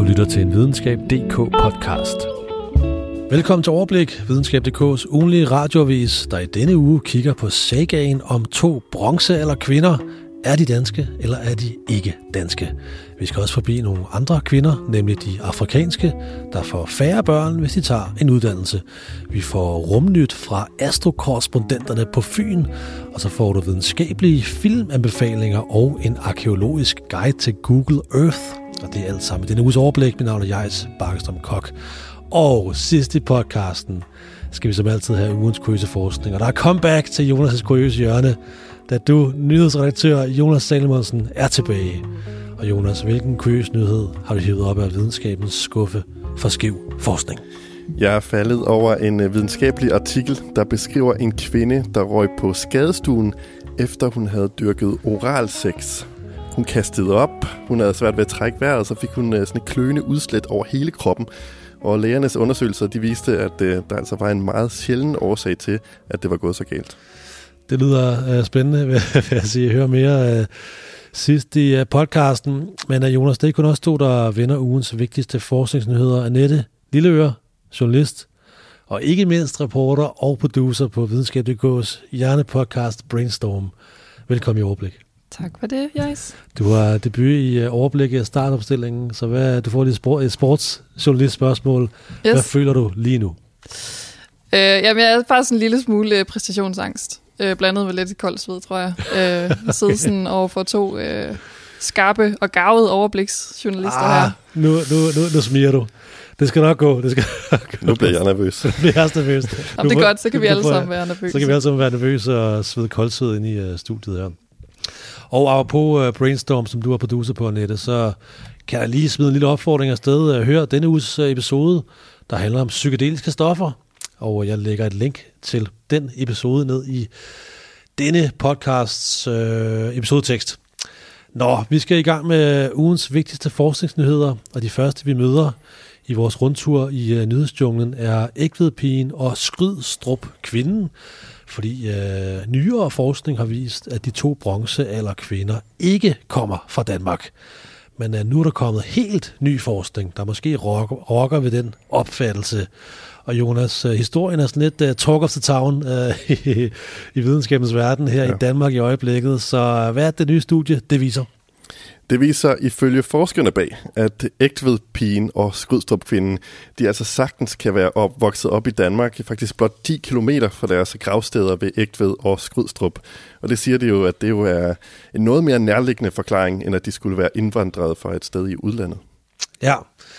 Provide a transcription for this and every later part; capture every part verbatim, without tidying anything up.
Du lytter til en Videnskab punktum d k podcast. Velkommen til Overblik, Videnskab punktum d k's ugenlige radioavis, der i denne uge kigger på sagaen om to bronzealderkvinder. Er de danske, eller er de ikke danske? Vi skal også forbi nogle andre kvinder, nemlig de afrikanske, der får færre børn, hvis de tager en uddannelse. Vi får rumnyt fra astrokorrespondenterne på Fyn, og så får du videnskabelige filmanbefalinger og en arkæologisk guide til Google Earth. Og det er alt sammen i denne uges overblik. Mit navn er Jais Bakkestrom Kok. Og sidst i podcasten skal vi som altid have ugens kuriøse forskning. Og der er comeback til Jonas' kuriøse hjørne, da du, nyhedsredaktør Jonas Salomonsen, er tilbage. Og Jonas, hvilken kuriøs nyhed har du hivet op af videnskabens skuffe for skæv forskning? Jeg er faldet over en videnskabelig artikel, der beskriver en kvinde, der røg på skadestuen, efter hun havde dyrket oralsex. Hun kastede op, hun havde svært ved at trække vejret, og så fik hun sådan et kløende udslæt over hele kroppen. Og lægernes undersøgelser, de viste, at uh, der altså var en meget sjælden årsag til, at det var gået så galt. Det lyder uh, spændende, vil jeg sige. Hør mere uh, sidst i uh, podcasten. Men uh, Jonas, det er kun også to, der vinder ugens vigtigste forskningsnyheder. Annette Lilleøre, journalist, og ikke mindst reporter og producer på Videnskab punktum d k's hjernepodcast Brainstorm. Velkommen i Overblik. Tak for det, Jais. Du har debut i Overblik af startopstillingen, så hvad, du får et sportsjournalist spørgsmål. Yes. Hvad føler du lige nu? Øh, jamen, jeg er faktisk en lille smule præstationsangst. Øh, blandet med lidt koldt sved, tror jeg. Øh, jeg sidder sådan over for to øh, skarpe og garvede overbliksjournalister ah, her. Nu, nu, nu, nu smiger du. Det skal nok gå. Det skal nok gå. Nu bliver jeg nervøs. Nu bliver jeg nervøs. Jamen, det er godt, så kan vi alle sammen være nervøse. Så kan vi alle sammen være nervøse og svede koldsved ind i uh, studiet her. Og apropos uh, Brainstorm, som du har producer på, Annette, så kan jeg lige smide en lille opfordring afsted. Hør denne uges uh, episode, der handler om psykedeliske stoffer. Og jeg lægger et link til den episode ned i denne podcasts uh, episodetekst. Nå, vi skal i gang med ugens vigtigste forskningsnyheder, og de første, vi møder i vores rundtur i uh, nyhedsjunglen, er Egtvedpigen og Skrydstrup-kvinden. Fordi øh, nyere forskning har vist, at de to bronzealderkvinder ikke kommer fra Danmark. Men øh, nu er der kommet helt ny forskning, der måske rokker, rokker ved den opfattelse. Og Jonas, øh, historien er sådan lidt uh, talk of the town øh, i, i videnskabens verden her ja. i Danmark i øjeblikket. Så øh, hvad er det nye studie, det viser? Det viser ifølge forskerne bag, at Egtvedpigen og Skrydstrup-kvinden, de altså sagtens kan være op, vokset op i Danmark, faktisk blot ti kilometer fra deres gravsteder ved Egtved og Skrydstrup. Og det siger de jo, at det jo er en noget mere nærliggende forklaring, end at de skulle være indvandret fra et sted i udlandet. Ja,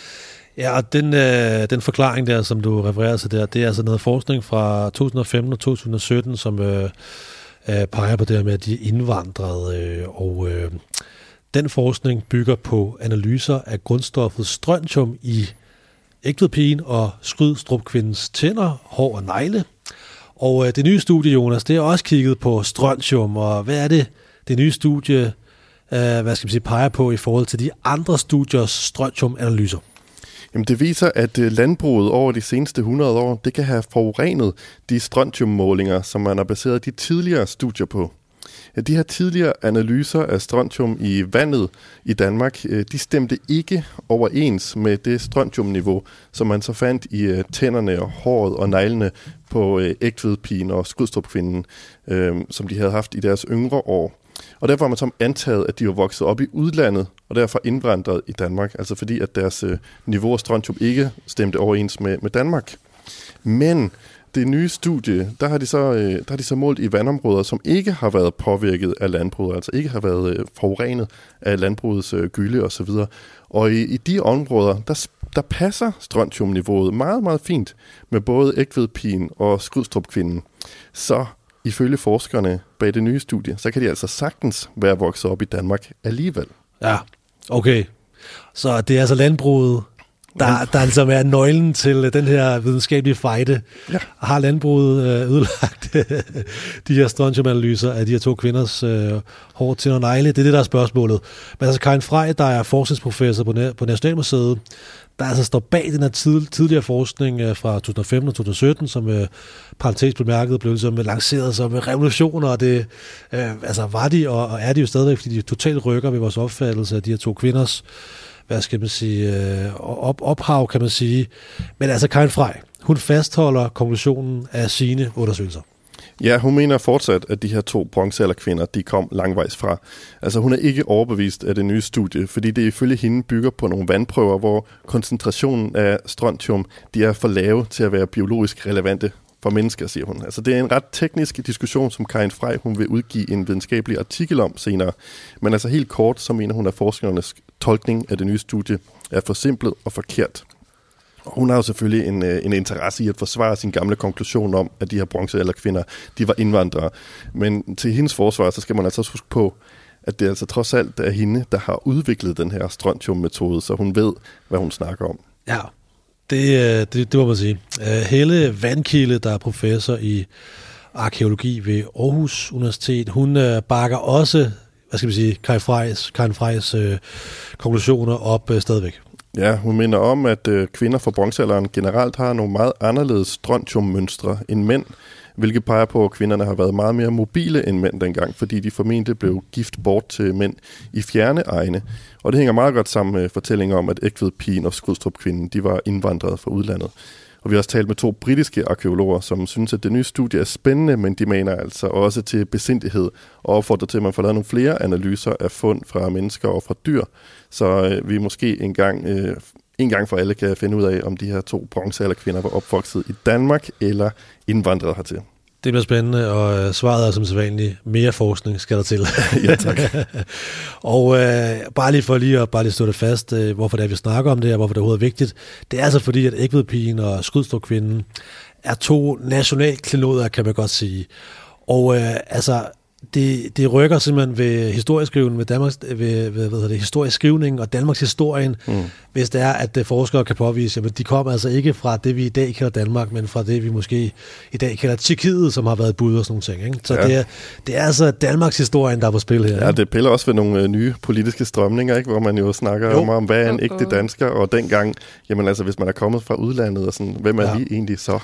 ja og den, øh, den forklaring der, som du refererer til der, det er altså noget forskning fra to tusind og femten og to tusind og sytten, som øh, øh, peger på det her med, at de er indvandret øh, og... Øh, Den forskning bygger på analyser af grundstoffet strontium i Egtvedpigen og Skrydstrup-kvindens tænder, hår og negle. Og øh, det nye studie, Jonas, det er også kigget på strontium, og hvad er det, det nye studie øh, hvad skal man sige, peger på i forhold til de andre studiers strontium-analyser? Jamen det viser, at landbruget over de seneste hundrede år, det kan have forurenet de strontiummålinger, som man har baseret de tidligere studier på. De her tidligere analyser af strontium i vandet i Danmark, de stemte ikke overens med det strontiumniveau, som man så fandt i tænderne og håret og neglene på Egtvedpigen og Skrydstrup-kvinden, som de havde haft i deres yngre år. Og derfor har man så antaget, at de var vokset op i udlandet og derfor indvandret i Danmark, altså fordi at deres niveau af strontium ikke stemte overens med, med Danmark. Men det nye studie, der har, de så, der har de så målt i vandområder, som ikke har været påvirket af landbruget, altså ikke har været forurenet af landbrugets gylde og så videre. Og i, i de områder, der, der passer strontiumniveauet meget, meget fint med både Egtvedpigen og Skrydstrup-kvinden. Så ifølge forskerne bag det nye studie, så kan de altså sagtens være vokset op i Danmark alligevel. Ja, okay. Så det er altså landbruget, Der, der altså er nøglen til den her videnskabelige fejde. Ja. Har landbruget øh, ødelagt de her strontium-analyser af de her to kvinders øh, hår, tænder og negle? Det er det, der er spørgsmålet. Men altså Karin Frey, der er forskningsprofessor på, på Nationalmuseet, der altså står bag den her tid, tidligere forskning øh, fra to tusind og femten og to tusind og sytten, som øh, parentes bemærket blev ligesom lanceret som revolutioner, og det øh, altså var de, og, og er de jo stadigvæk, fordi de totalt rykker ved vores opfattelse af de her to kvinders hvad skal man sige, øh, op, ophav, kan man sige. Men altså Karin Frey, hun fastholder konklusionen af sine undersøgelser. Ja, hun mener fortsat, at de her to bronzealderkvinder, de kom langvejs fra. Altså hun er ikke overbevist af det nye studie, fordi det ifølge hende bygger på nogle vandprøver, hvor koncentrationen af strontium, de er for lave til at være biologisk relevante for mennesker, siger hun. Altså det er en ret teknisk diskussion, som Karin Frey, hun vil udgive en videnskabelig artikel om senere. Men altså helt kort, så mener hun, at forskernes tolkning af det nye studie er forsimplet og forkert. Hun har jo selvfølgelig en, en interesse i at forsvare sin gamle konklusion om, at de her bronzealderkvinder, de var indvandrere. Men til hendes forsvar, så skal man altså huske på, at det altså trods alt er hende, der har udviklet den her strontium-metode, så hun ved, hvad hun snakker om. Ja, det, det, det må man sige. Helle Vandkilde, der er professor i arkæologi ved Aarhus Universitet, hun bakker også, hvad skal vi sige, Karin Freys, Karin Freys øh, konklusioner op øh, stadigvæk. Ja, hun minder om, at øh, kvinder fra bronzealderen generelt har nogle meget anderledes strontiummønstre end mænd, hvilket peger på, at kvinderne har været meget mere mobile end mænd dengang, fordi de formentlig blev gift bort til mænd i fjerne egne. Og det hænger meget godt sammen med fortællinger om, at Egtvedpigen og Skrydstrup-kvinden, de var indvandret fra udlandet. Og vi har også talt med to britiske arkæologer, som synes, at det nye studie er spændende, men de mener altså også til besindighed og opfordrer til, at man får lavet nogle flere analyser af fund fra mennesker og fra dyr, så øh, vi måske en gang, øh, en gang for alle kan finde ud af, om de her to bronzealderkvinder var opvokset i Danmark eller indvandret hertil. Det bliver spændende, og svaret er som sædvanligt, mere forskning skal der til. Ja, tak. Og øh, bare lige for lige at bare lige stå det fast, øh, hvorfor det er, vi snakker om det, og hvorfor det er overhovedet vigtigt. Det er altså fordi, at Egtvedpigen og Skrydstrup-kvinden er to nationalklenoder, kan man godt sige. Og øh, altså, det, det rykker simpelthen ved historieskrivningen, ved, Danmarks, ved, ved hvad hedder det, historieskrivningen og Danmarks historien, mm. hvis det er, at forskere kan påvise, at de kommer altså ikke fra det, vi i dag kalder Danmark, men fra det, vi måske i dag kalder Tjekkiet, som har været et bud og sådan nogle ting. Ikke? Så ja. det, er, det er altså Danmarks historien, der er på spil her. Ja, det piller også ved nogle øh, nye politiske strømninger, ikke? Hvor man jo snakker jo. om, om, hvad er en ægte dansker, og dengang, jamen altså, hvis man er kommet fra udlandet, og sådan, hvem er ja. vi egentlig så?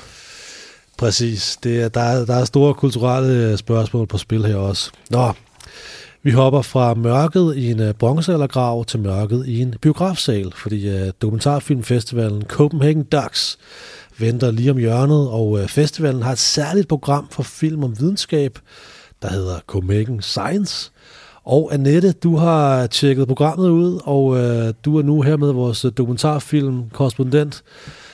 Præcis. Det er, der, er, der er store kulturelle spørgsmål på spil her også. Nå, vi hopper fra mørket i en bronzealdergrav til mørket i en biografsal, fordi uh, dokumentarfilmfestivalen Copenhagen Ducks venter lige om hjørnet, og uh, festivalen har et særligt program for film om videnskab, der hedder Copenhagen Science. Og Annette, du har tjekket programmet ud, og uh, du er nu her med vores dokumentarfilm-korrespondent.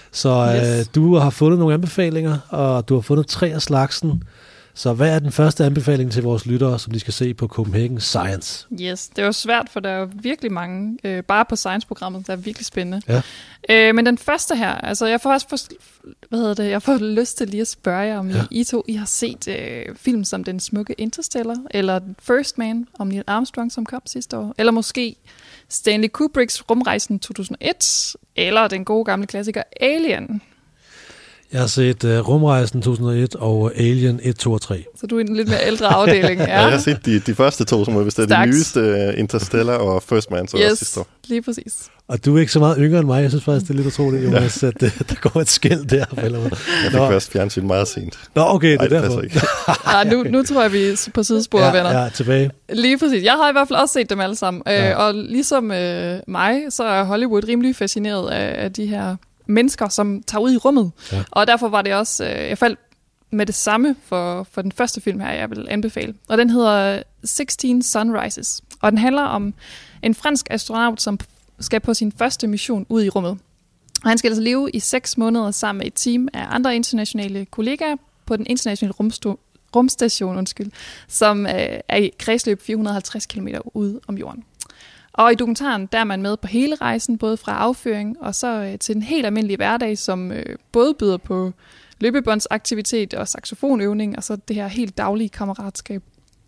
Så yes. øh, du har fundet nogle anbefalinger, og du har fundet tre af slagsen. Så hvad er den første anbefaling til vores lyttere, som de skal se på Copenhagen Science? Yes, det er jo svært, for der er virkelig mange, øh, bare på Science-programmet, der er virkelig spændende. Ja. Øh, men den første her, altså jeg får også for, hvad hedder det, jeg får lyst til lige at spørge jer, om ja. I, I to I har set øh, film som Den smukke Interstellar, eller First Man om Neil Armstrong, som kom sidste år, eller måske Stanley Kubricks Rumrejsen to tusind og et, eller den gode gamle klassiker Alien. Jeg har set uh, Rumrejsen to tusind og et og Alien et, to og tre. Så du er en lidt mere ældre afdeling. Ja, jeg har set de, de første to, som er vist de nyeste, uh, Interstellar og First Man. Så yes, også sidste år. Lige præcis. Og du er ikke så meget yngre end mig. Jeg synes faktisk, det er lidt utroligt, Jonas, at uh, der går et skæld der. Jeg fik først fjernsyn meget sent. Nå, okay, det er Ej, derfor. Ikke. ja, nu, nu tror jeg, vi er på sidespor, ja, venner. Ja, tilbage. Lige præcis. Jeg har i hvert fald også set dem alle sammen. Ja. Øh, og ligesom øh, mig, så er Hollywood rimelig fascineret af, af de her mennesker, som tager ud i rummet. Ja. Og derfor var det også, øh, jeg faldt med det samme for, for den første film her, jeg vil anbefale. Og den hedder sixteen Sunrises. Og den handler om en fransk astronaut, som skal på sin første mission ud i rummet. Og han skal altså leve i seks måneder sammen med et team af andre internationale kollegaer på den internationale rumsto- rumstation, undskyld, som øh, er i kredsløb fire hundrede og halvtreds kilometer ude om jorden. Og i dokumentaren, der er man med på hele rejsen, både fra afføring og så øh, til den helt almindelige hverdag, som øh, både byder på løbebåndsaktivitet og saxofonøvning, og så det her helt daglige kammeratskab.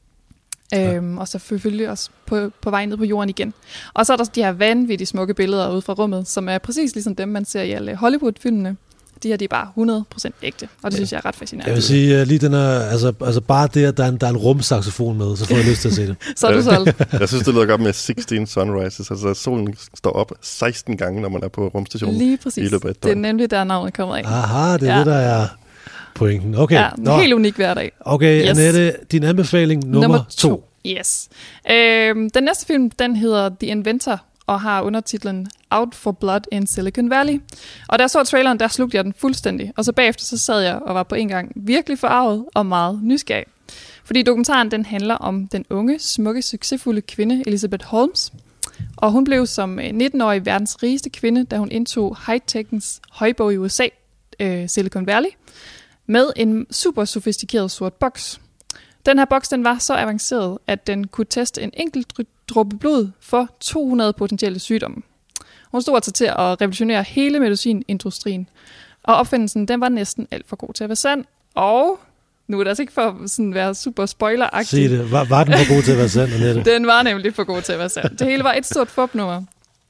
Ja. Øhm, og så selvfølgelig også på, på vej ned på jorden igen. Og så er der de her vanvittigt smukke billeder ude fra rummet, som er præcis ligesom dem, man ser i alle Hollywood-filmene. De her, de er bare hundrede procent ægte, og det synes jeg er ret fascinerende. Jeg vil sige, lige den er, altså, altså bare det, at der er en, der er en rumsaxofon med, så får jeg lyst til at se det. Så er du solgt. Jeg synes, det lyder godt med sixteen Sunrises, altså solen står op seksten gange, når man er på rumstationen. Lige præcis. Det er nemlig der navnet kommer af. Aha, det er ja. det, der er pointen. Okay. Ja, en helt unik hverdag. Okay, yes. Annette, din anbefaling nummer, nummer to. Yes. Øhm, den næste film, den hedder The Inventor og har undertitlen Out for Blood in Silicon Valley. Og da jeg så traileren, der slugte jeg den fuldstændig. Og så bagefter så sad jeg og var på en gang virkelig forarvet og meget nysgerrig. Fordi dokumentaren den handler om den unge, smukke, succesfulde kvinde Elizabeth Holmes. Og hun blev som nitten-årig verdens rigeste kvinde, da hun indtog high-techens højborg i U S A, øh, Silicon Valley, med en super sofistikeret sort boks. Den her boks den var så avanceret, at den kunne teste en enkelt dråbe blod for to hundrede potentielle sygdomme. Hun stod altså til at revolutionere hele medicinindustrien, og opfindelsen den var næsten alt for god til at være sand. Og nu er det altså ikke for sådan at være super spoiler-agtig. Sig det. Var, var den for god til at være sand, Annette? Den var nemlig for god til at være sand. Det hele var et stort fup-nummer.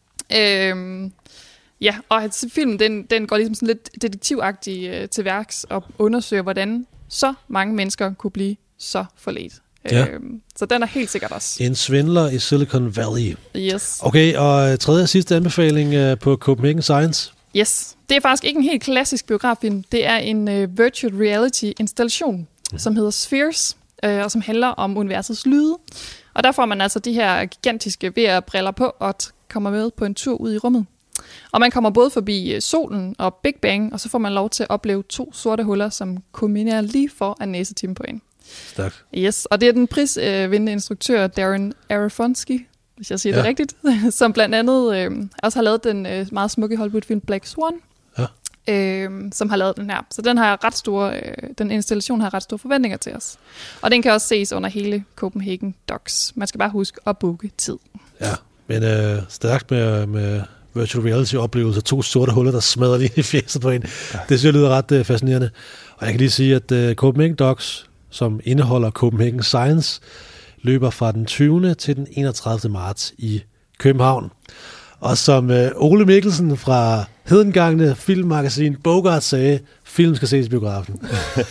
Øhm, ja, og filmen den, den går ligesom sådan lidt detektivagtig øh, til værks og undersøger, hvordan så mange mennesker kunne blive så forledt. Ja. Øhm, så den er helt sikkert også. En svindler i Silicon Valley. Yes. Okay, og tredje og sidste anbefaling uh, på Copenhagen Science. Yes. Det er faktisk ikke en helt klassisk biograffilm. Det er en uh, virtual reality installation, mm. som hedder Spheres, uh, og som handler om universets lyde. Og der får man altså de her gigantiske V R-briller på og kommer med på en tur ud i rummet. Og man kommer både forbi uh, solen og Big Bang, og så får man lov til at opleve to sorte huller, som kulminerer lige for en næsetime på en. Stærkt. Yes, og det er den prisvindende øh, instruktør Darren Aronofsky, hvis jeg siger ja. det rigtigt, som blandt andet øh, også har lavet den øh, meget smukke Hollywood-film Black Swan, ja. øh, som har lavet den her. Så den har ret store, øh, den installation har ret store forventninger til os. Og den kan også ses under hele Copenhagen Docs. Man skal bare huske at booke tid. Ja, men øh, stærkt med, med virtual reality-oplevelser. To sorte huller, der smadrer lige i fjeset på en. Ja. Det synes jeg lyder ret øh, fascinerende. Og jeg kan lige sige, at øh, Copenhagen Docs, som indeholder Copenhagen Science, løber fra den tyvende til den enogtredivte marts i København. Og som øh, Ole Mikkelsen fra hedengangne filmmagasin Bogart sagde, film skal ses i biografen.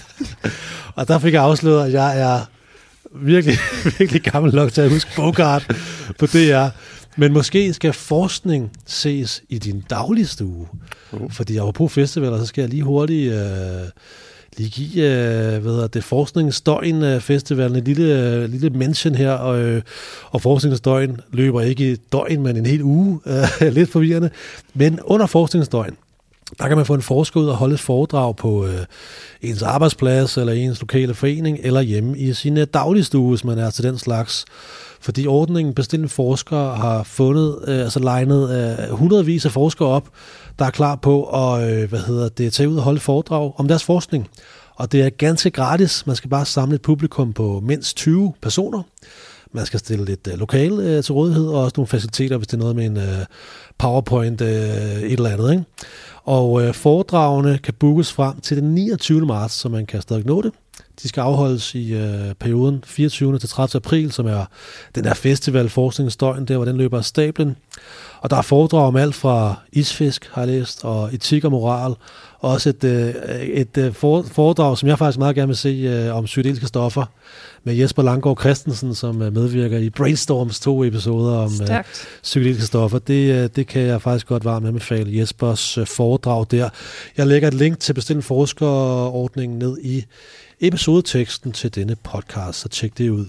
Og der fik jeg afsløret, at jeg er virkelig, virkelig gammel nok til at huske Bogart på D R. Men måske skal forskning ses i din dagligstue. Uh. Fordi jeg var på festivaler, så skal jeg lige hurtigt... Øh, lige give øh, hvad hedder det, Forskningsstøjen øh, festivalen et lille, øh, lille mention her, og, øh, og Forskningsstøjen løber ikke i døgn, men en hel uge, øh, lidt forvirrende. Men under Forskningsstøjen, der kan man få en forsker ud og holde et foredrag på øh, ens arbejdsplads, eller ens lokale forening, eller hjemme i sin øh, dagligstue, hvis man er til den slags. Fordi ordningen Bestil Forsker har fundet, øh, altså legnet øh, hundredvis af forskere op, der er klar på at øh, hvad hedder det, tage ud og holde foredrag om deres forskning. Og det er ganske gratis. Man skal bare samle et publikum på mindst tyve personer. Man skal stille lidt øh, lokale øh, til rådighed, og også nogle faciliteter, hvis det er noget med en øh, PowerPoint, øh, et eller andet. Ikke? Og øh, foredragene kan bookes frem til den niogtyvende marts, så man kan stadig nå det. De skal afholdes i øh, perioden fireogtyvende til tredivte april, som er den der festival Forskningsstøjen, der hvor den løber af stablen. Og der er foredrag om alt fra isfisk, har jeg læst, og etik og moral. Også et, øh, et øh, foredrag, som jeg faktisk meget gerne vil se, øh, om psykedeliske stoffer, med Jesper Langgaard Christensen, som øh, medvirker i Brainstorms to episoder om øh, psykedeliske stoffer. Det, øh, det kan jeg faktisk godt varmt anbefale, Jespers øh, foredrag der. Jeg lægger et link til Bestil Forskerordningen ned i episodeteksten til denne podcast, så tjek det ud.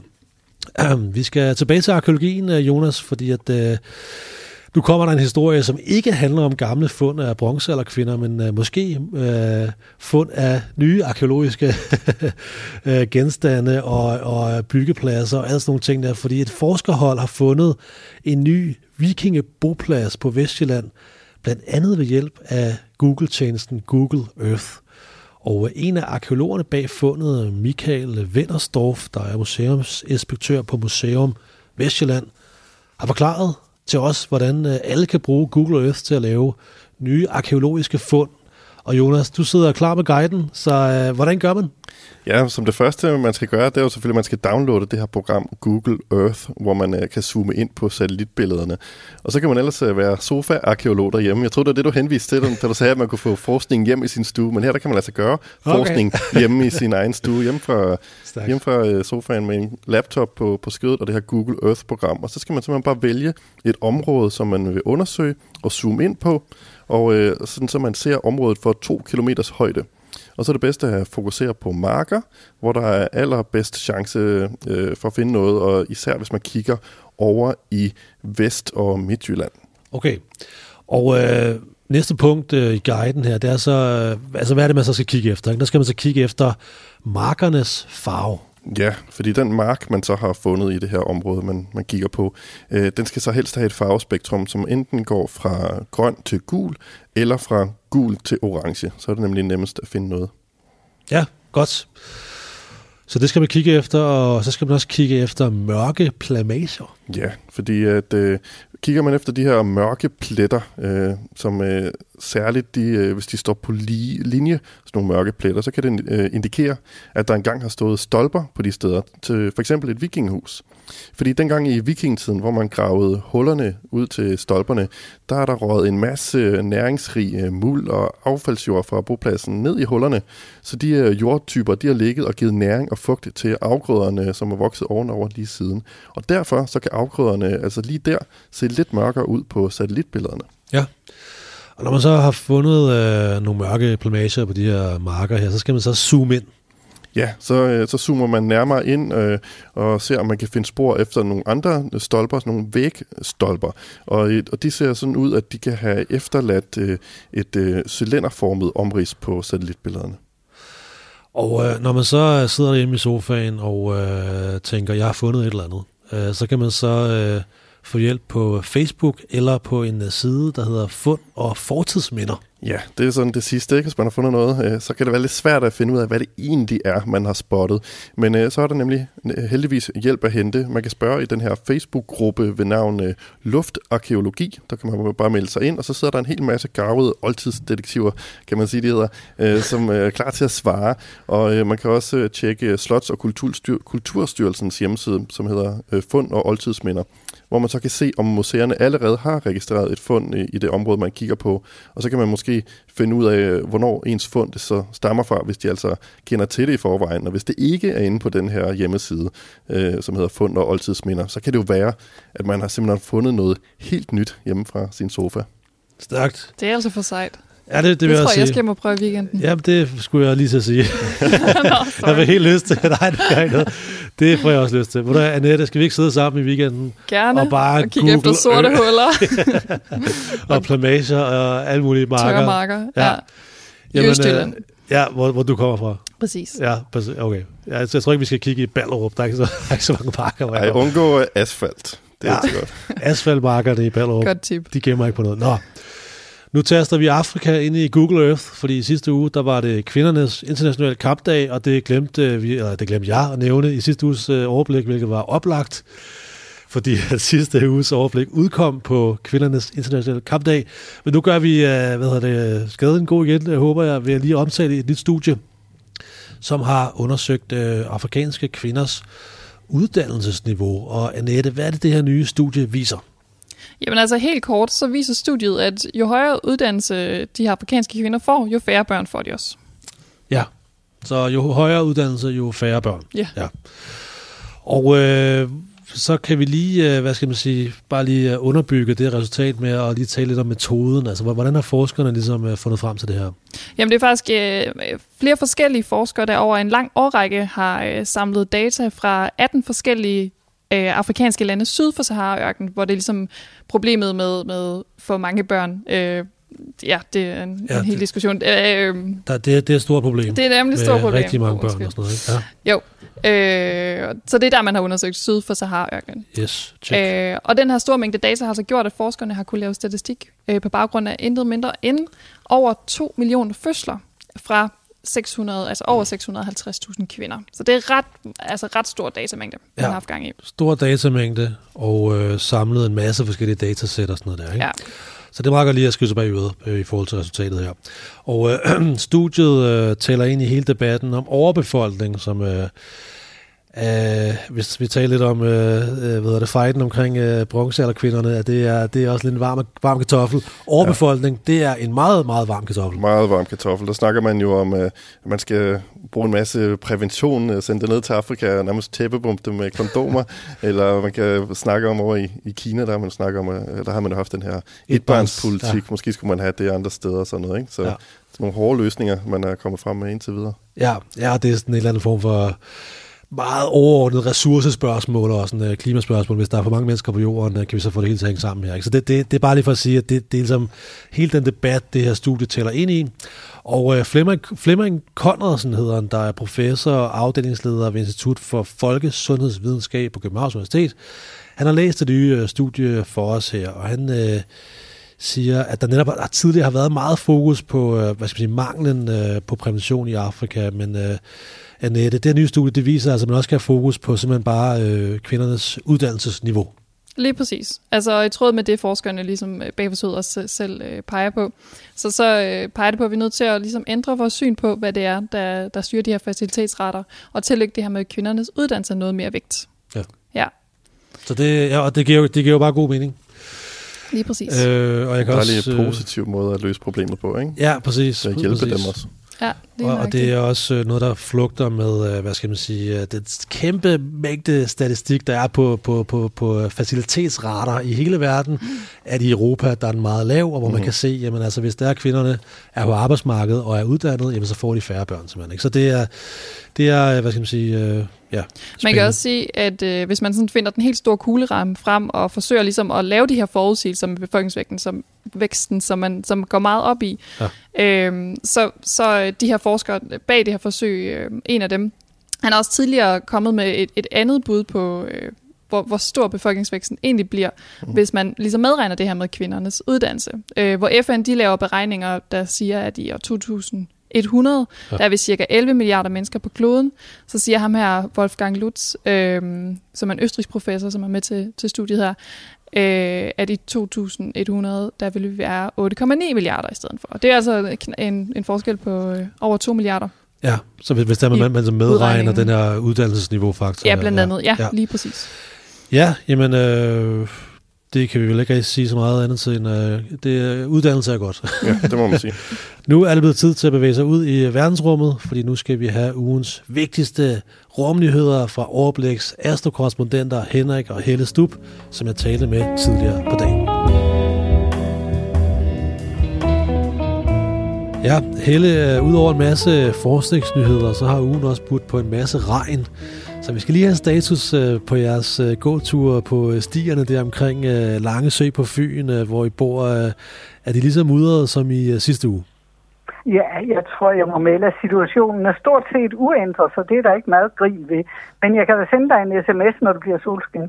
Vi skal tilbage til arkæologien, Jonas, fordi at øh, nu kommer der en historie, som ikke handler om gamle fund af bronzealderkvinder, men øh, måske øh, fund af nye arkæologiske øh, genstande og, og byggepladser og alle sådan nogle ting der, fordi et forskerhold har fundet en ny vikingeboplads på Vestjylland, blandt andet ved hjælp af Google-tjenesten Google Earth. Og en af arkæologerne bag fundet, Michael Wennersdorf, der er museumsinspektør på Museum Vestjylland, har forklaret til os, hvordan alle kan bruge Google Earth til at lave nye arkæologiske fund. Og Jonas, du sidder klar med guiden, så øh, hvordan gør man? Ja, som det første, man skal gøre, det er jo selvfølgelig, at man skal downloade det her program Google Earth, hvor man øh, kan zoome ind på satellitbillederne. Og så kan man ellers øh, være sofa-arkeolog derhjemme. Jeg tror, det var det, du henviste til, da du sagde, at man kunne få forskning hjem i sin stue. Men her der kan man altså gøre okay. forskning hjemme i sin egen stue, hjemme fra, hjemme fra øh, sofaen med en laptop på, på skødet og det her Google Earth-program. Og så skal man simpelthen bare vælge et område, som man vil undersøge og zoome ind på. Og øh, sådan, så man ser området for to kilometers højde. Og så er det bedst at fokusere på marker, hvor der er allerbedst chance øh, for at finde noget, og især hvis man kigger over i Vest- og Midtjylland. Okay. Og øh, næste punkt øh, i guiden her, det er så, øh, altså hvad er det, man så skal kigge efter? Ikke? Der skal man så kigge efter markernes farve. Ja, fordi den mark, man så har fundet i det her område, man, man kigger på, øh, den skal så helst have et farvespektrum, som enten går fra grøn til gul, eller fra gul til orange. Så er det nemlig nemmest at finde noget. Ja, godt. Så det skal man kigge efter, og så skal man også kigge efter mørke plamager. Ja, fordi at, øh, kigger man efter de her mørke pletter, øh, som øh, særligt, de, øh, hvis de står på lige linje, sådan nogle mørke pletter, så kan det øh, indikere, at der engang har stået stolper på de steder, til for eksempel et vikingehus. Fordi dengang i vikingetiden, hvor man gravede hullerne ud til stolperne, der er der røget en masse næringsrig muld og affaldsjord fra bopladsen ned i hullerne. Så de jordtyper, de har ligget og givet næring og fugt til afgrøderne, som er vokset ovenover lige siden. Og derfor så kan afgrøderne altså lige der se lidt mørkere ud på satellitbillederne. Ja, og når man så har fundet øh, nogle mørke plamager på de her marker her, så skal man så zoome ind. Ja, så, så zoomer man nærmere ind øh, og ser, om man kan finde spor efter nogle andre stolper, nogle vægstolper. Og, og de ser sådan ud, at de kan have efterladt øh, et øh, cylinderformet omrids på satellitbillederne. Og øh, når man så sidder hjemme i sofaen og øh, tænker, jeg har fundet et eller andet, øh, så kan man så øh, få hjælp på Facebook eller på en uh, side, der hedder Fund og Fortidsminder. Ja, det er sådan det sidste, ikke? Hvis man har fundet noget, øh, så kan det være lidt svært at finde ud af, hvad det egentlig er, man har spottet. Men øh, så er der nemlig heldigvis hjælp at hente. Man kan spørge i den her Facebook-gruppe ved navn øh, Luftarkæologi. Der kan man bare melde sig ind, og så sidder der en hel masse garvede oldtidsdetektiver, kan man sige, de hedder, øh, som øh, er klar til at svare. Og øh, man kan også øh, tjekke Slots- og Kulturstyr- Kulturstyrelsens hjemmeside, som hedder øh, Fund og Oldtidsminder, hvor man så kan se, om museerne allerede har registreret et fund i, i det område, man kigger på. Og så kan man måske finde ud af, hvornår ens fund det så stammer fra, hvis de altså kender til det i forvejen. Og hvis det ikke er inde på den her hjemmeside, øh, som hedder Fund og Oldtidsminder, så kan det jo være, at man har simpelthen fundet noget helt nyt hjemme fra sin sofa. Stærkt. Det er altså for sejt. Ja, det, det, det vil tror jeg, jeg, sige. jeg skal må prøve i weekenden. Jamen, det skulle jeg lige til at sige. Nå, jeg vil helt lyst til. Nej, det er ikke noget. Det får jeg også lyst til. Hvor der er, Annette, skal vi ikke sidde sammen i weekenden? Gerne. Og bare og kigge efter sorte øh. huller. og plamager og alle mulige marker. Tørre marker, ja. ja. Jamen, øh, ja, hvor, hvor du kommer fra. Præcis. Ja, præcis. Okay. Ja, jeg tror ikke, vi skal kigge i Ballerup. Der er ikke så, der er ikke så mange marker. Nej, undgå asfalt. Det er ja. Godt. Asfaltmarkerne i Ballerup. Godt tip. De gemmer ikke på noget. Nå. Nu taster vi Afrika ind i Google Earth, fordi i sidste uge, der var det kvindernes internationale kampdag, og det glemte, vi, eller det glemte jeg at nævne i sidste uges øh, overblik, hvilket var oplagt, fordi at sidste uges overblik udkom på kvindernes internationale kampdag. Men nu gør vi, øh, hvad hedder det, skaden god igen, jeg håber jeg, ved at lige omtale et nyt studie, som har undersøgt øh, afrikanske kvinders uddannelsesniveau. Og Annette, hvad er det, det her nye studie viser? Jamen altså helt kort, så viser studiet, at jo højere uddannelse de her afrikanske kvinder får, jo færre børn får de også. Ja, så jo højere uddannelse, jo færre børn. Ja. ja. Og øh, så kan vi lige, øh, hvad skal man sige, bare lige underbygge det resultat med at lige tale lidt om metoden. Altså, hvordan har forskerne ligesom øh, fundet frem til det her? Jamen det er faktisk øh, flere forskellige forskere, der over en lang årrække har øh, samlet data fra atten forskellige Øh, afrikanske lande syd for Sahara-ørkenen, hvor det er ligesom problemet med, med for mange børn. Øh, ja, det er en, ja, en hel diskussion. Øh, der, det, er, det er et stort problem. Det er nemlig et stort problem. Med rigtig mange børn og sådan noget, ikke? Ja. Jo. Øh, så det er der, man har undersøgt syd for Sahara-ørkenen. Yes, check. Øh, og den her store mængde data har så gjort, at forskerne har kunne lave statistik øh, på baggrund af intet mindre end over to millioner fødsler fra seks hundrede, altså over seks hundrede og halvtreds tusind kvinder. Så det er ret, altså ret stor datamængde, man ja, har haft gang i. Stor datamængde, og øh, samlet en masse forskellige datasæt og sådan noget der, ikke? Ja. Så det er meget godt lige at skrive sig bag øret øh, i forhold til resultatet her. Og øh, studiet øh, tæller ind i hele debatten om overbefolkning, som øh, øh, hvis vi taler lidt om øh, hvad hedder det, fighten omkring øh, bronzealderkvinderne, at det er, det er også lidt en varm, varm kartoffel. Overbefolkning, ja. Det er en meget, meget varm kartoffel. Meget varm kartoffel. Der snakker man jo om, øh, at man skal bruge en masse prævention, øh, sende det ned til Afrika og nærmest tæppebumpe dem med kondomer, eller man kan snakke om over i, i Kina, der har man snakker om, øh, der har man jo haft den her etbarnspolitik. Ja. Måske skulle man have det andre steder og sådan noget, ikke? Så ja. Nogle hårde løsninger, man er kommet frem med indtil videre. Ja, ja, det er sådan en eller anden form for meget overordnet ressourcespørgsmål og sådan, uh, klimaspørgsmål. Hvis der er for mange mennesker på jorden, uh, kan vi så få det hele til at hænge sammen her. Ikke? Så det, det, det er bare lige for at sige, at det, det er ligesom hele den debat, det her studie tæller ind i. Og uh, Flemming, Flemming Conradsen hedder han, der er professor og afdelingsleder ved Institut for Folkesundhedsvidenskab på Københavns Universitet. Han har læst det nye uh, studie for os her, og han uh, siger, at der netop der tidligere har været meget fokus på uh, hvad skal man sige, manglen uh, på prævention i Afrika, men uh, Annette, det her nye studie, det viser altså, at man også skal have fokus på simpelthen bare øh, kvindernes uddannelsesniveau. Lige præcis. Altså i tråd med det, forskerne ligesom bag forsøget også selv øh, peger på. Så så øh, peger det på, at vi er nødt til at ligesom ændre vores syn på, hvad det er, der, der styrer de her facilitetsretter, og tillægge det her med kvindernes uddannelse noget mere vægt. Ja. Ja. Så det, ja, og det giver, jo, det giver jo bare god mening. Lige præcis. Øh, og jeg kan der er også, lige en positiv måde at løse problemet på, ikke? Ja, præcis. At hjælpe præcis. dem også. Ja, det er og, og det er også noget, der flugter med, hvad skal man sige, det kæmpe mængde statistik, der er på, på, på, på facilitetsrater i hele verden, mm. at i Europa, der er den meget lav, og hvor mm. man kan se, jamen altså, hvis der er kvinderne er på arbejdsmarkedet og er uddannet, jamen så får de færre børn, simpelthen. Ikke? Så det er, det er, hvad skal man sige, øh, ja, spændende. Man kan også sige, at øh, hvis man sådan finder den helt store kugleramme frem og forsøger ligesom at lave de her forudsigelser med befolkningsvæksten, som væksten, som man som går meget op i, ja. øh, så, så de her forskere bag det her forsøg, øh, en af dem, han er også tidligere kommet med et, et andet bud på, øh, hvor, hvor stor befolkningsvæksten egentlig bliver, mm. hvis man ligesom medregner det her med kvindernes uddannelse. Øh, hvor F N de laver beregninger, der siger, at i år to tusind et hundrede, ja. Der er vi cirka elleve milliarder mennesker på kloden. Så siger ham her, Wolfgang Lutz, øh, som er en østrigsk professor, som er med til, til studiet her, øh, at i to tusind et hundrede, der vil vi være otte komma ni milliarder i stedet for. Og det er altså en, en forskel på øh, over to milliarder. Ja, så hvis der man, man medregner den her uddannelsesniveau faktisk. Ja, blandt andet. Ja, ja. Lige præcis. Ja, jamen... Øh det kan vi vel ikke sige så meget andet til, end uh, det, uddannelse er godt. Ja, det må man sige. Nu er det blevet tid til at bevæge sig ud i verdensrummet, fordi nu skal vi have ugens vigtigste rumnyheder fra Overblikks astrokorrespondenter Henrik og Helle Stub, som jeg talte med tidligere på dagen. Ja, Helle, ud over en masse forskningsnyheder, så har ugen også budt på en masse regn. Så vi skal lige have status øh, på jeres øh, gåture på stierne der omkring øh, Lange Sø på Fyn, øh, hvor I bor. Øh, er de lige så mudrede som i øh, sidste uge? Ja, jeg tror, jeg må melde, at situationen er stort set uændret, så det er der ikke meget grin ved. Men jeg kan da sende dig en sms, når det bliver solskin.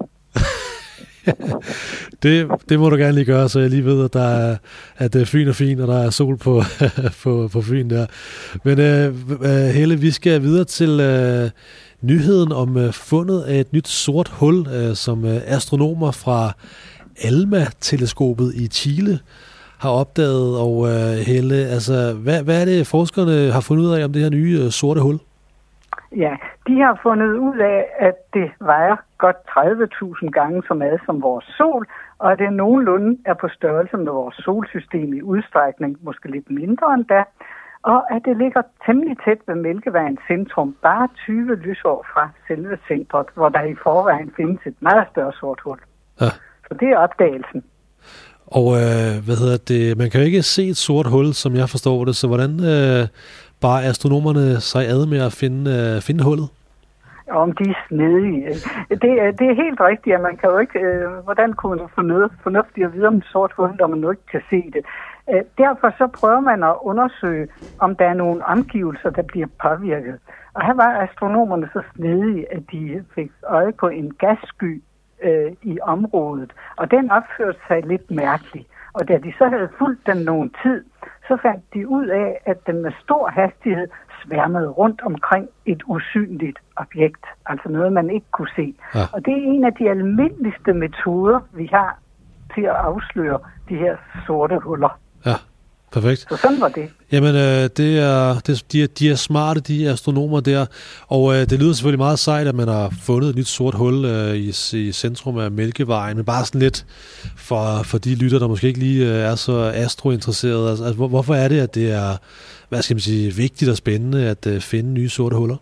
det, det må du gerne lige gøre, så jeg lige ved, at, der er, at Fyn er fin, og der er sol på, på, på Fyn der. Men øh, Helle, vi skal videre til... Øh, nyheden om uh, fundet af et nyt sort hul, uh, som uh, astronomer fra ALMA-teleskopet i Chile har opdaget. Og uh, Helle, altså, hvad, hvad er det, forskerne har fundet ud af om det her nye uh, sorte hul? Ja, de har fundet ud af, at det vejer godt tredive tusind gange så meget som vores sol, og at det nogenlunde er på størrelse med vores solsystem i udstrækning, måske lidt mindre end da. Og at det ligger temmelig tæt ved Mælkevejens centrum, bare tyve lysår fra selve centret, hvor der i forvejen findes et meget større sort hul. Ja. Så det er opdagelsen. Og øh, hvad hedder det? Man kan jo ikke se et sort hul, som jeg forstår det, så hvordan øh, bare astronomerne sig ad med at finde, øh, finde hullet? Om de er snedige. Det, det er helt rigtigt, at man kan jo ikke... Øh, hvordan kunne man få noget fornuftigt at vide om et sort hul, når man nu ikke kan se det? Øh, derfor så prøver man at undersøge, om der er nogle omgivelser, der bliver påvirket. Og her var astronomerne så snedige, at de fik øje på en gassky øh, i området. Og den opførte sig lidt mærkeligt. Og da de så havde fulgt den nogen tid, så fandt de ud af, at den med stor hastighed sværmede rundt omkring et usynligt objekt. Altså noget, man ikke kunne se. Ja. Og det er en af de almindeligste metoder, vi har til at afsløre de her sorte huller. Ja, perfekt. Så sådan var det. Jamen, øh, det er, det, de, er, de er smarte, de astronomer der. Og øh, det lyder selvfølgelig meget sejt, at man har fundet et nyt sort hul øh, i, i centrum af Mælkevejen. Men bare sådan lidt for, for de lytter, der måske ikke lige øh, er så astrointeresserede. Altså, altså, hvor, hvorfor er det, at det er, hvad skal man sige, vigtigt og spændende at øh, finde nye sorte huller?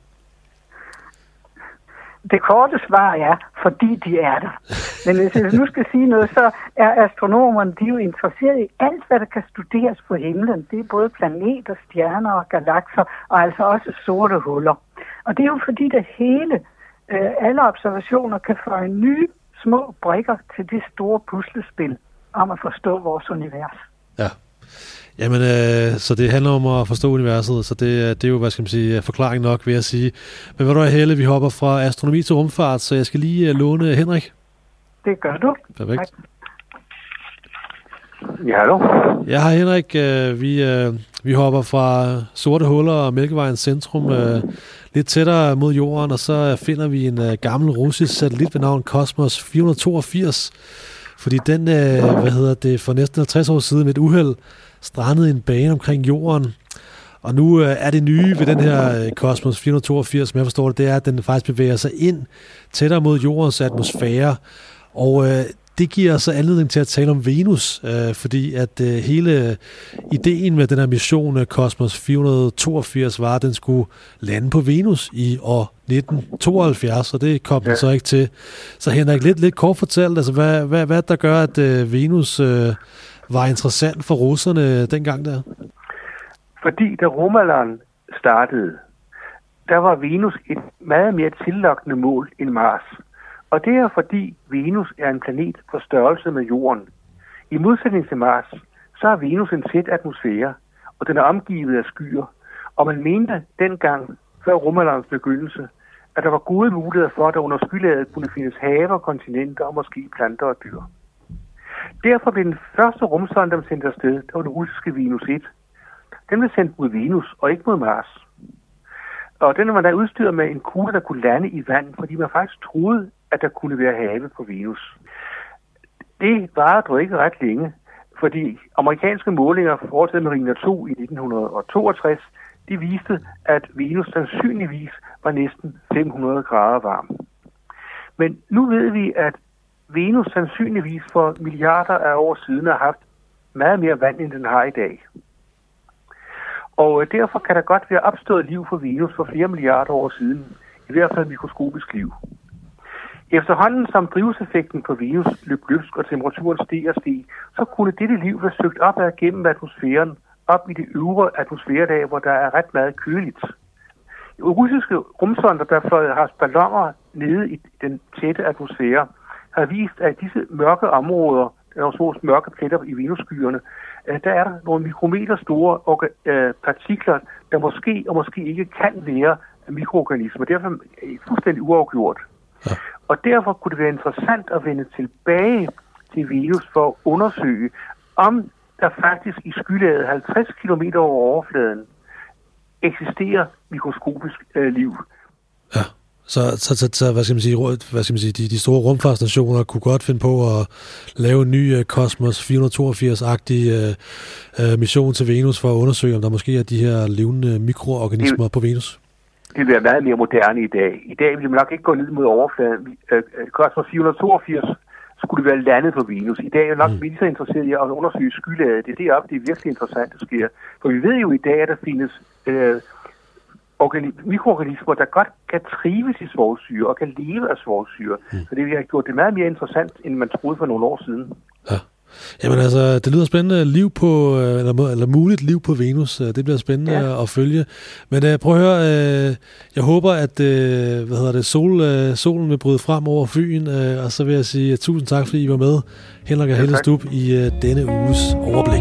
Det korte svar er, fordi de er der. Men hvis jeg nu skal sige noget, så er astronomerne, de er jo interesserede i alt, hvad der kan studeres på himlen. Det er både planeter, stjerner og galakser, og altså også sorte huller. Og det er jo fordi det hele øh, alle observationer kan føje nye små brikker til det store puslespil om at forstå vores univers. Ja. Jamen, øh, så det handler om at forstå universet, så det, det er jo, hvad skal man sige, forklaring nok, vil jeg sige. Men hvad du er, Helle, vi hopper fra astronomi til rumfart, så jeg skal lige låne Henrik. Det gør du. Perfekt. Tak. Ja, hallo. Ja, hej Henrik. Vi, vi hopper fra sorte huller og Mælkevejens centrum lidt tættere mod jorden, og så finder vi en gammel russisk satellit ved navn Kosmos fire hundrede toogfirs. Fordi den, hvad hedder det, for næsten halvtreds år siden med et uheld strandede en bane omkring jorden. Og nu er det nye ved den her Kosmos fire hundrede toogfirs, som jeg forstår det, det er, at den faktisk bevæger sig ind tættere mod jordens atmosfære. Og det giver så anledning til at tale om Venus, øh, fordi at øh, hele ideen med den her mission Kosmos fire hundrede toogfirs var, at den skulle lande på Venus i år nitten tooghalvfjerds, og det kom ja. den så ikke til. Så Henrik, lidt, lidt kort fortalt, altså hvad, hvad, hvad der gør, at øh, Venus øh, var interessant for russerne dengang der? Fordi da rumalderen startede, der var Venus et meget mere tillokkende mål end Mars. Og det er fordi Venus er en planet på størrelse med Jorden. I modsætning til Mars, så har Venus en tæt atmosfære, og den er omgivet af skyer. Og man mente dengang, før rumalderens begyndelse, at der var gode muligheder for, at der under skylaget kunne findes haver, kontinenter og måske planter og dyr. Derfor blev den første rumsonde, der sendt afsted, der var den russiske Venus et. Den blev sendt mod Venus og ikke mod Mars. Og den var der udstyret med en kugle, der kunne lande i vand, fordi man faktisk troede, at der kunne være have på Venus. Det varede dog ikke ret længe, fordi amerikanske målinger foretaget med Mariner to i nitten toogtres, de viste, at Venus sandsynligvis var næsten fem hundrede grader varm. Men nu ved vi, at Venus sandsynligvis for milliarder af år siden har haft meget mere vand, end den har i dag. Og derfor kan der godt være opstået liv på Venus for flere milliarder år siden, i hvert fald mikroskopisk liv. Efterhånden som drivhuseffekten på Venus løb løbsk og temperaturen steg og steg, så kunne dette liv være søgt opad gennem atmosfæren, op i det øvre atmosfærelag, hvor der er ret meget køligt. Russiske rumsonder, der har balloner nede i den tætte atmosfære, har vist, at disse mørke områder, der er små mørke pletter i Venusskyerne, der er der nogle mikrometer store partikler, der måske og måske ikke kan være mikroorganismer. Derfor er det fuldstændig uafgjort. Ja. Og derfor kunne det være interessant at vende tilbage til Venus for at undersøge, om der faktisk i skylaget halvtreds kilometer over overfladen eksisterer mikroskopisk øh, liv. Ja, så, så, så, så hvad skal man sige, hvad skal man sige de, de store rumfartsstationer kunne godt finde på at lave en ny uh, Kosmos fire hundrede toogfirs-agtig uh, uh, mission til Venus for at undersøge, om der måske er de her levende mikroorganismer det, på Venus. Det vil være meget mere moderne i dag. I dag vil man nok ikke gå ned mod overfladen. Uh, Kosmos fire hundrede toogfirs skulle det være landet på Venus. I dag er jeg nok mm. lige så interesseret i at undersøge skylaget. Det er deroppe, det er virkelig interessant, der sker. For vi ved jo i dag, at der findes øh, organi- mikroorganismer, der godt kan trives i svovlsyre og kan leve af svovlsyre. Mm. Så det har gjort det meget mere interessant, end man troede for nogle år siden. Ja. Jamen altså, det lyder spændende. Liv på, eller, eller muligt liv på Venus. Det bliver spændende ja. at følge. Men uh, prøv at høre, uh, jeg håber, at uh, hvad hedder det, sol, uh, solen vil bryde frem over Fyn, uh, og så vil jeg sige uh, tusind tak, fordi I var med, Henrik og Helle Stub, i uh, denne uges overblik.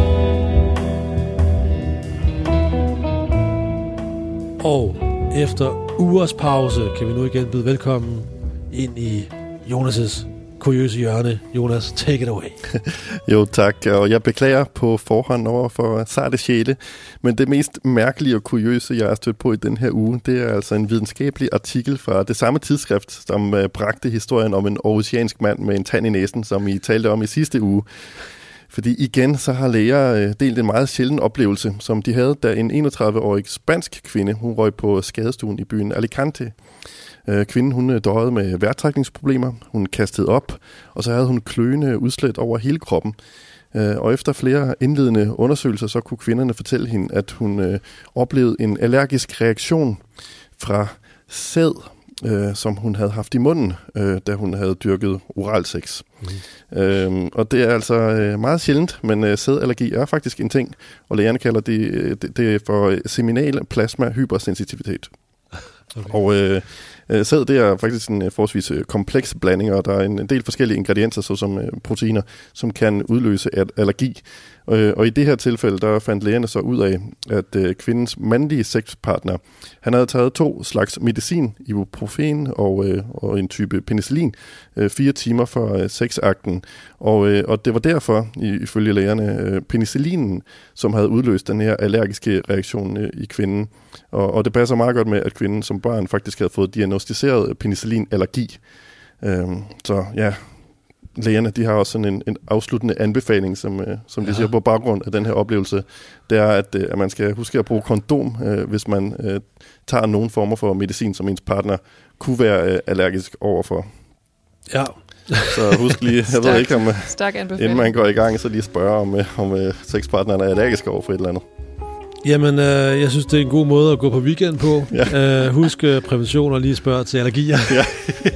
Og efter ugers pause kan vi nu igen byde velkommen ind i Jonas' kuriøse hjørne. Jonas, take it away. Jo, tak. Og jeg beklager på forhånd over for sarte sjæle, men det mest mærkelige og kuriøse, jeg har stødt på i den her uge, det er altså en videnskabelig artikel fra det samme tidsskrift, som uh, bragte historien om en aarhusiansk mand med en tand i næsen, som I talte om i sidste uge. Fordi igen, så har læger uh, delt en meget sjælden oplevelse, som de havde, da en enogtredive-årig spansk kvinde, hun røg på skadestuen i byen Alicante. Kvinden, hun døjede med vejrtrækningsproblemer, hun kastede op, og så havde hun kløende udslæt over hele kroppen. Og efter flere indledende undersøgelser, så kunne kvinderne fortælle hende, at hun oplevede en allergisk reaktion fra sæd, som hun havde haft i munden, da hun havde dyrket oralsex. Mm. Og det er altså meget sjældent, men sædallergi er faktisk en ting, og lægerne kalder det, det, det for seminal plasma hypersensitivitet. Okay. Og øh, Øh, sæd, det er faktisk en forholdsvis kompleks blanding, og der er en del forskellige ingredienser, såsom øh, proteiner, som kan udløse allergi. Øh, og i det her tilfælde, der fandt lægerne så ud af, at øh, kvindens mandlige sexpartner, han havde taget to slags medicin, ibuprofen og, øh, og en type penicillin, øh, fire timer for øh, sexakten. Og, øh, og det var derfor, ifølge lægerne, øh, penicillinen, som havde udløst den her allergiske reaktion øh, i kvinden. Og, og det passer meget godt med, at kvinden som barn faktisk havde fået diagnostiseret penicillinallergi. Øh, så ja... Lægerne, de har også sådan en, en afsluttende anbefaling, som, øh, som de ja. siger på baggrund af den her oplevelse. Det er, at, øh, at man skal huske at bruge kondom, øh, hvis man øh, tager nogle former for medicin, som ens partner kunne være øh, allergisk overfor. Ja. Så husk lige, jeg stærk, ved ikke, om inden man går i gang, så lige spørge, om, om øh, sexpartneren er allergisk overfor et eller andet. Jamen, øh, jeg synes, det er en god måde at gå på weekend på. Ja. Øh, husk øh, prævention og lige spørge til allergier. Ja.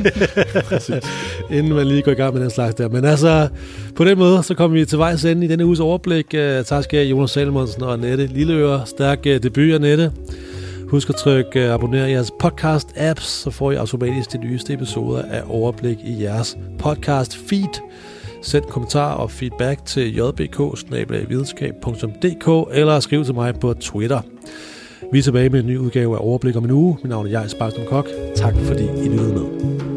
Inden man lige går i gang med den slags der. Men altså, på den måde, så kommer vi til vejs ende i denne uges overblik. Øh, tak skal jeg, Jonas Salomonsen og Annette Lilleøre. Stærk øh, debut, Annette. Husk at trykke øh, abonner i jeres podcast-apps, så får I automatisk de nyeste episoder af Overblik i jeres podcast-feed. Send kommentarer og feedback til j b k bindestreg videnskab punktum d k eller skriv til mig på Twitter. Vi er tilbage med en ny udgave af Overblik om en uge. Mit navn er Jais Barston Kok. Tak fordi I lyttede med.